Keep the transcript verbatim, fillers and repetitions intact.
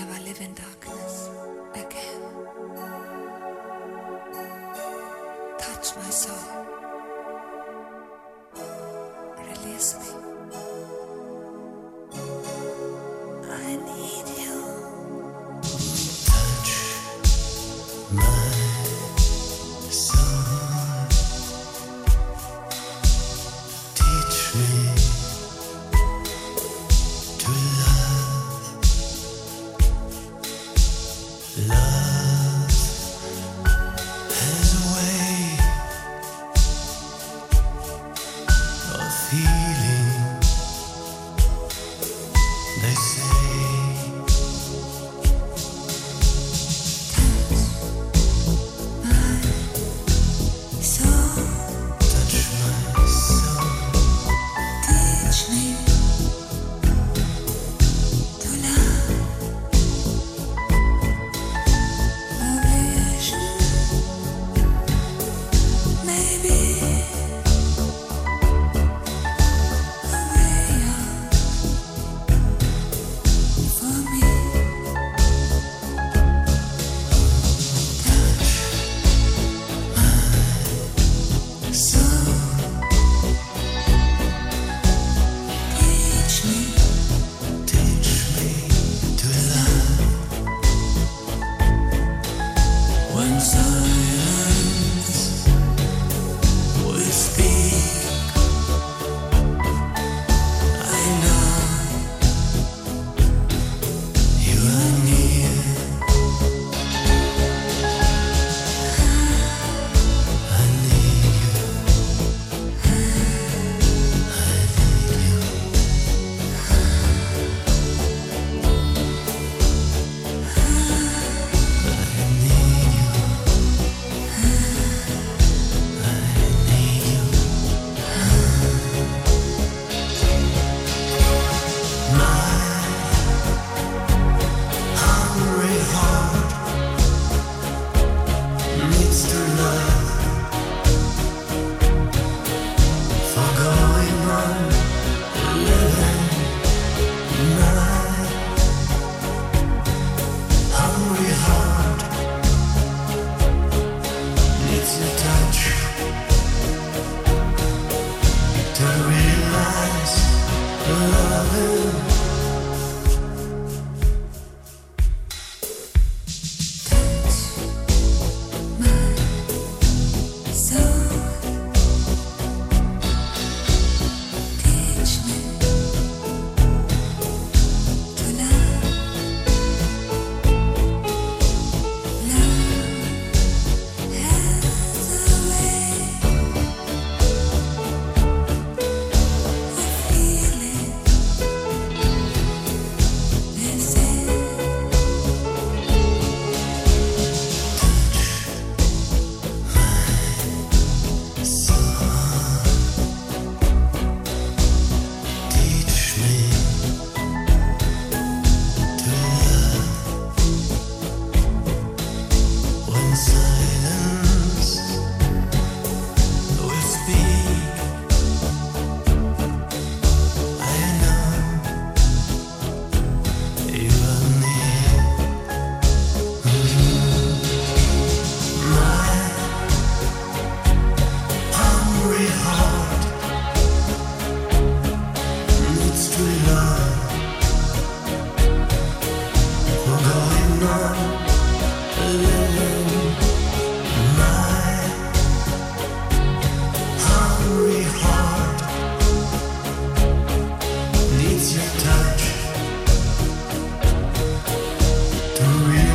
I live in darkness again. Touch my soul. Release me. I need you. Touch my soul. Teach me to love. Love has a way of feeling. They say Soul, touch my soul. teach me to love. A vision, maybe a way out for me. Soul, teach me Teach me to love. when silence We speak. I know you are near. I need you. I need you. I need you. I need you. My hungry heart needs to love for going on living. My hungry heart needs your touch to realize loving. soul, teach me to love. Love has a way of healing. They say Teach me to love when silence will speak. I know you are near. My hungry heart needs to love for going on living. My hungry heart needs your touch to realize